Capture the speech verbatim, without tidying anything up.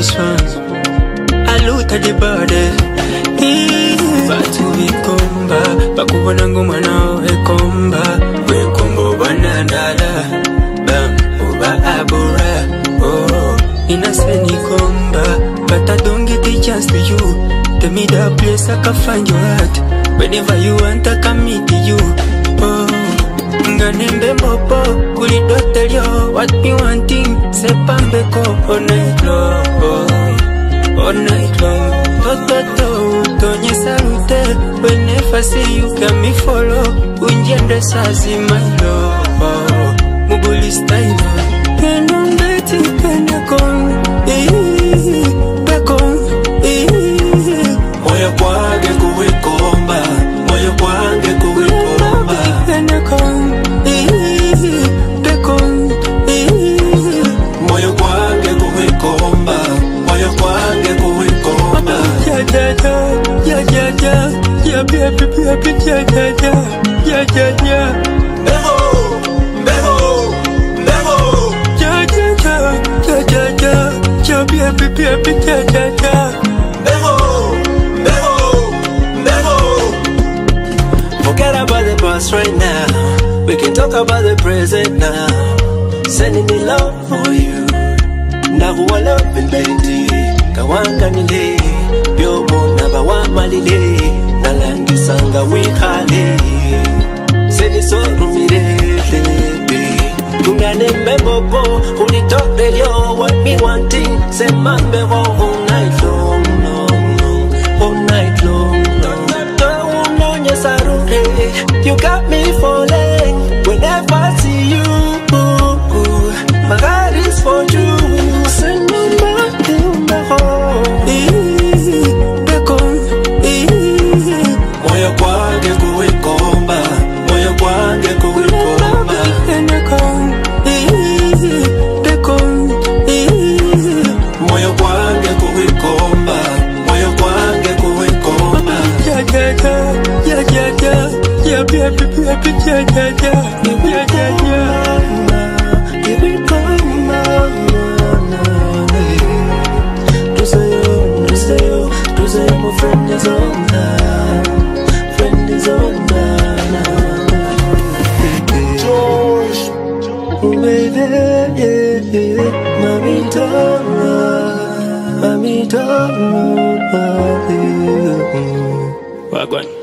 this one. I loot at the body. Batu vikomba, bakubona ngoma nawe komba. We kombo banandala, bam, uba abura. Oh, innocent komba, but I don't get the chance to you. Tell me the place I can find your heart. Whenever you want, I can meet you. Oh, nganembe mopo, kulido tell you what me wanting. Sepambe ko all night long, oh, all night long. To to to, tonye salute. Whenever I see you, can me follow. Unjende sazi my love, oh, muguli style. Pendo mbeti pende kon, eh, bekon, eh. Moyo kwange kuwikomba, moyo kwange kuwikomba. Pende kon, eh, bekon, eh. Moyo kwange kuwikomba, moyo kwange kuwikomba. Ya ya ya, ya ya ya, ya baby baby ya ya ya, ya ya ya. Beho, beho, beho. Ya ya ya, ya ya ya, ya baby baby ya ya ya. Beho, beho, beho. Forget about the past right now. We can talk about the present now. Sending me love for you. Now who I love and plenty. Kawanga nile, byobo naba wa malile. Nalangi sanga wikale. Seni so rumirele be. Kunganembe bobo, uni talk radio. What me wanting, say mambe all night long, long, long, all night long, long. You got me falling whenever I see you. My heart is for you. Send me back in the home. Bekon, Moyo kwange kuwikomba, moyo kwange kuwikomba. Bekon, Bekon, Moyo kwange kuwikomba, moyo kwange kuwikomba. ya ya ya, ya ya ya, ya baby baby ya ya ya, ya ya ya. Kuwikomba, to say you, to say you, to say my friend is on now, friend is on now. George, baby, yeah, yeah, mommy don't know, mommy don't know. Wagwan.